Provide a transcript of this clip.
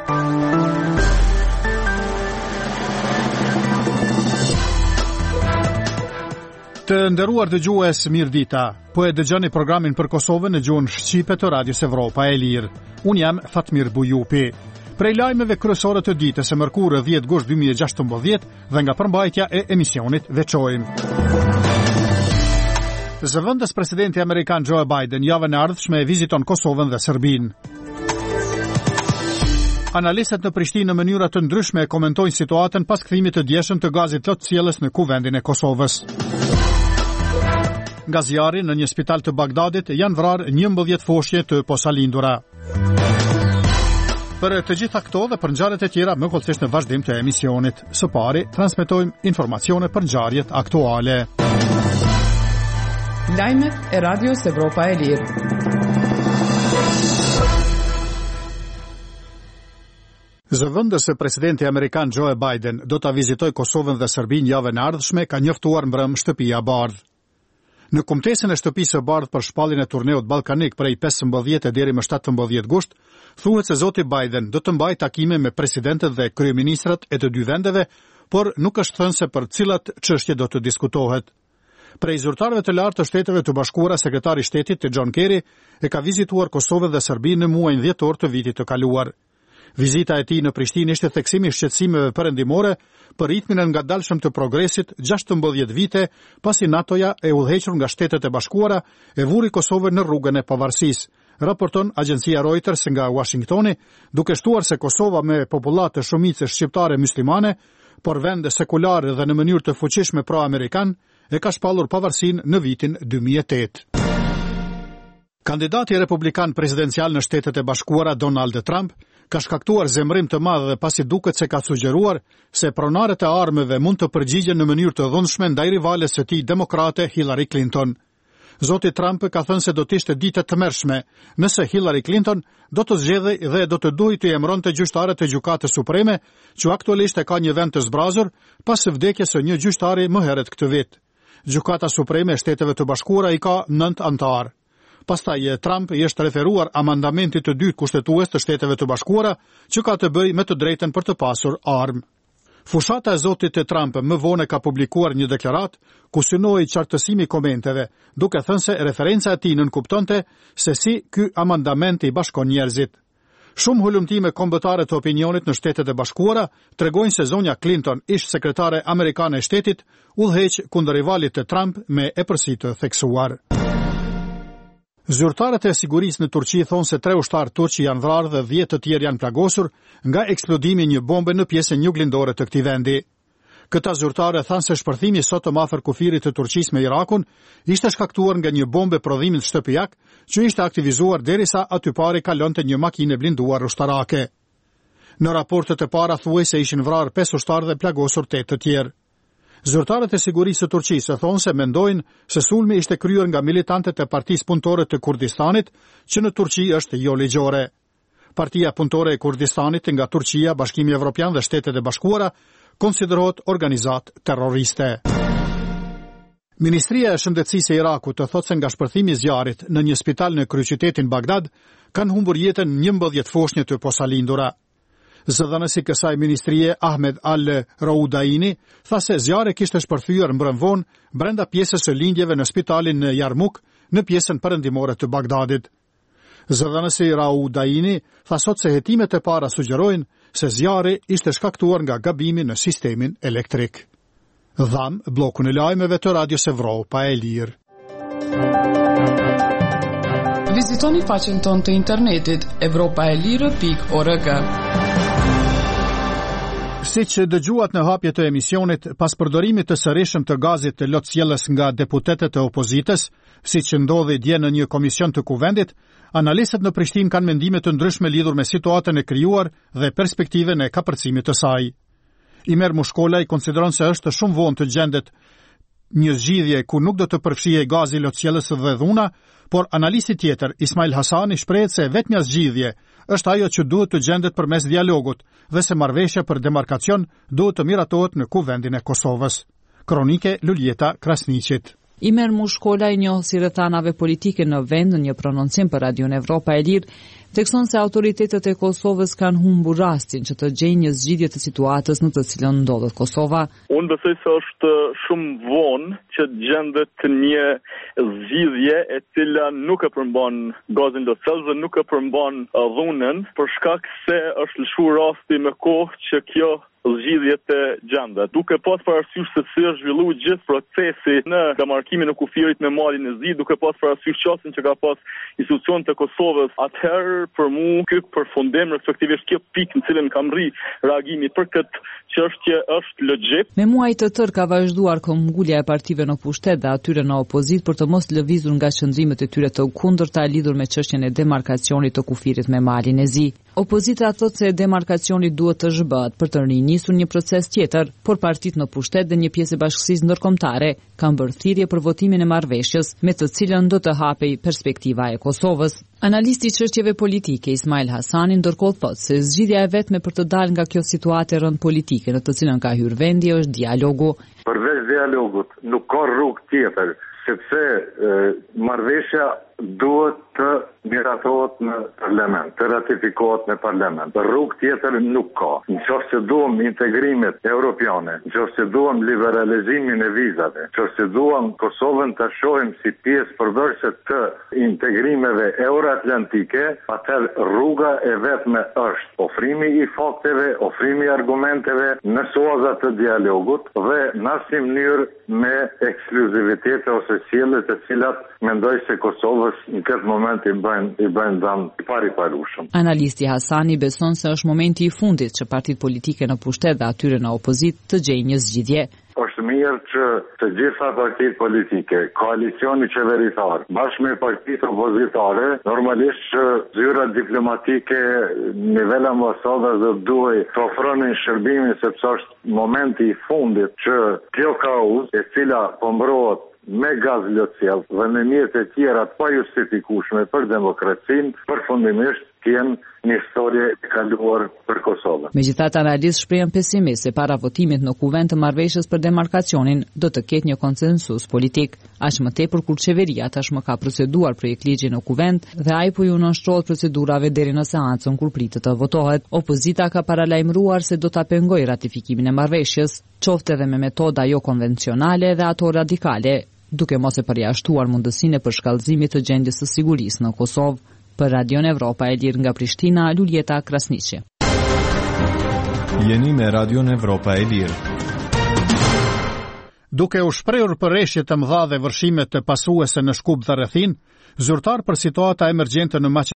Të nderuar dëgjues, mirëdita. Po e dëgjoni programin për Kosovën në gjuhën shqipe të Radios Evropa e Lirë. Unë jam Fatmir Bujupi. Prej lajmeve kryesore të ditës së mërkurë 10 gusht 2016 dhe nga përmbajtja e emisionit veçojmë. Zëvendës presidenti amerikan Joe Biden javën e ardhshme e viziton Kosovën dhe Serbinë. Analistët në Prishtinë në mënyra të ndryshme komentojnë situatën pas kthimit të djeshëm të gazit të qiellës në kuvendin e Kosovës. Nga zjarri në një spital të Bagdadit janë vrarë 11 foshje të posalindura. Për të gjitha këto dhe për ngjarjet e tjera më kollësisht në vazhdim të emisionit. Së pari transmetojmë informacione për ngjarjet aktuale. Lajmet e Radios Evropa e Lirë. Zëvendësi presidenti amerikan Joe Biden do ta vizitojë Kosovën dhe Serbinë javën e ardhshme, ka njoftuar mbrëm shtëpia e bardhë. Në kumtesën e shtëpisë së bardhë për shpalljen e turneut ballkanik prej 15 deri më 17 gusht, thuhet se zoti Biden do të mbajë takime me presidentët dhe kryeministrat e të dy vendeve, por nuk është thënë se për cilat çështje do të diskutohet. Prej zyrtarëve të lartë të Shteteve të Bashkuara, sekretari i shtetit John Kerry e ka vizituar Kosovën dhe Serbinë në muajin dhjetor të vitit të kaluar. Vizita e tij në Prishtinë ishte theksimi i shqetësimeve perëndimore për ritmin e ngadalshëm të progresit 16 vite pasi NATO-ja e udhëhequr nga Shtetet e Bashkuara e vuri Kosovën në rrugën e pavarësisë, raporton agjencia Reuters nga Washingtoni, duke shtuar se Kosova me popullatë të shumicës shqiptare muslimane, por vend sekular dhe në mënyrë të fuqishme pro-amerikan, e ka shpallur pavarësinë në vitin 2008. Kandidati republikan presidencial në Shtetet e Bashkuara Donald Trump ka shkaktuar zemrim të madh dhe pasi duket se ka sugjeruar se pronarët e armëve mund të përgjigjen në mënyrë të dhunshme ndaj rivales së tij demokrate Hillary Clinton. Zoti Trump ka thënë se do të ishte ditë të tmerrshme nëse Hillary Clinton do të zgjedhej dhe do të duhej të emëronte gjyqtarët e Gjykatës Supreme, që aktualisht e ka një vend të zbrazur pas vdekjes së një gjyqtari më herët këtë vit. Gjykata Supreme e Shteteve të Bashkuara i ka 9 anëtar. Pastaj Trump i është referuar amandamentit të dytë kushtetues të Shteteve të Bashkuara, që ka të bëjë me të drejtën për të pasur armë. Fushata e zotit Trump më vonë ka publikuar një deklaratë ku synoi qartësimi komenteve, duke thënë se referenca e tij nënkuptonte se si ky amandament i bashkon njerëzit. Shumë hulumtime kombëtare të opinionit në Shtetet e Bashkuara tregojnë se zonja Clinton, ish sekretare amerikane e shtetit, udhëheq kundër rivalit të Trump me epërsi të theksuar. Zyrtarët e sigurisë në Turqi thonë se 3 ushtarë turq janë vrarë dhe 10 të tjerë janë plagosur nga eksplodimi një bombe në pjesën juglindore të këtij vendi. Këta zyrtarë thanë se shpërthimi sot më afër kufirit të Turqisë me Irakun ishte shkaktuar nga një bombë prodhimit shtëpiak që ishte aktivizuar derisa aty pari kalonte një makinë blinduar ushtarake. Në raportet e para thuaj se ishin vrarë 5 ushtarë dhe plagosur 8 të tjerë. Zyrtarët e sigurisë së Turqisë thonë se mendojnë se sulmi ishte kryer nga militantët e Partisë Punëtore të Kurdistanit, që në Turqi është jo ligjore. Partia Punëtore e Kurdistanit nga Turqia, Bashkimi Evropian dhe Shtetet e Bashkuara konsiderohet organizatë terroriste. Ministria e Shëndetësisë e Irakut të thotë se nga shpërthimi i zjarrit në një spital në kryeqytetin Bagdad kanë humbur jetën 11 foshnjë të posalindura. Zëdhënësi kësaj ministrie Ahmed al-Roudaini tha se zjarri kishte shpërthyer mbrëmvon brenda pjesës së lindjeve në spitalin në Yarmouk, në pjesën perëndimore të Bagdadit. Zëdhënësi Roudaini tha sot se hetimet e para sugjerojnë se zjarri ishte shkaktuar nga gabimi në sistemin elektrik. Dham bllokun e lajmeve të Radios Evropa e Lirë. Vizitoni faqen tonë të internetit evropaelire.org. Siç dëgjuat në hapje të emisionit, pas përdorimit të sërishëm të gazit të lotësjellës nga deputetët e opozitës, siç ndodhi dje në një komision të kuvendit, analistët në Prishtinë kanë mendime të ndryshme lidhur me situatën e krijuar dhe perspektiven e kapërcimit të saj. Imer Mushkola i konsideron se është shumë vonë të gjendet një zgjidhje ku nuk do të përfshihej gazi i lotësjellës dhe dhuna, por analisti tjetër, Ismail Hasani, shprehet se vetmja zgjidhje është ajo që duhet të gjendet përmes dialogut dhe se marrëveshja për demarkacion duhet të miratohet në kuvendin e Kosovës. Kronike Luljeta Krasniqit. Imer Mushkola, i njohur si rrethanave politike në vend, në një prononcim për Radion Evropa e Lirë, Thekson se autoritetet e Kosovës kanë humbur rastin që të gjejnë një zgjidhje të situatës në të cilën ndodhet Kosova. Unë besoj se është shumë vonë që gjendet një zgjidhje e cila nuk e përmban gazin Locell dhe nuk e përmban dhunën, për shkak se është lëshuar rasti me kohë që kjo zgjidhje të gjendet. Duke pas parasysh se si është zhvilluar gjithë procesi në demarkimin e kufirit me malin e zi, duke pas parasysh qasjen që ka pas institucionet e Kosovës, atëherë për mua ky përfundim, respektivisht kjo pikë në cilën kam rri reagimi për këtë çështje është logjik. Me muaj të tërë ka vazhduar këmbgulja e partive në pushtet dhe atyre në opozit për të mos lëvizur nga qëndrimet e tyre të kundërta lidhur me çështjen e demarkacionit të kufirit me malin e zi. Opozita thotë se demarkacioni duhet të zhbëhet për të rinisur një proces tjetër, por partitë në pushtet dhe një pjesë e bashkësisë ndërkombëtare kanë bërë thirrje për votimin e marrëveshjes, me të cilën do të hapej perspektiva e Kosovës. Analisti i çështjeve politike Ismail Hasani ndërkohë thotë se zgjidhja e vetme për të dalë nga kjo situatë e rënd politike në të cilën ka hyrë vendi është dialogu. Përveç dialogut nuk ka rrugë tjetër, sepse marrëveshja duhet të miratohet në parlament, të ratifikohet në parlament. Rrugë tjetër nuk ka. Nëse duam integrimet europiane, nëse duam liberalizimin e vizave, nëse duam Kosovën të shohim si pjesë përbërëse të integrimeve euroatlantike, atëherë rruga e vetme është ofrimi i fakteve, ofrimi i argumenteve në soza të dialogut dhe në asnjë mënyrë me ekskluzivitete ose sjellje të cilat mendoj se Kosovës në këtë moment i bëjnë dëm i pariparueshëm. Analisti Hasani beson se është momenti i fundit që partitë politike në pushtet dhe atyre në opozit të gjejnë një zgjidhje. Është mirë që të gjitha partitë politike, koalicioni qeveritar, bashkë me partitë opozitare, normalisht që zyrat diplomatike, nivel ambasadës do duhet të ofronin shërbimin sepse është momenti i fundit që kjo kauzë e cila po mbrohet me gaz Locell dhe me mjete tjera të pajustifikueshme për demokracinë, përfundimisht t'jenë një historie e kaluar për Kosovën. Megjithatë, analistë shprehen pesimist se para votimit në kuvend të marrëveshjes për demarkacionin do të ketë një konsensus politik, aq më tepër kur qeveria tashmë ka proceduar projektligji në kuvend dhe ai po ju nënshtrohet procedurave deri në seancën kur pritet të votohet. Opozita ka paralajmëruar se do ta pengojë ratifikimin e marrëveshjes, qoftë edhe me metoda jo konvencionale dhe ato radikale, duke mos e përjashtuar mundësinë e përshkallëzimit të gjendjes së sigurisë në Kosovë. Për Radion Evropa e Lirë nga Prishtina, Luljeta Krasniqi. Jeni me Radion Evropa e Lirë. Duke u shprehur për rreshje të mëdha dhe vërshime të pasuese në Shkup dhe rrethin, zyrtar për situata emergjente në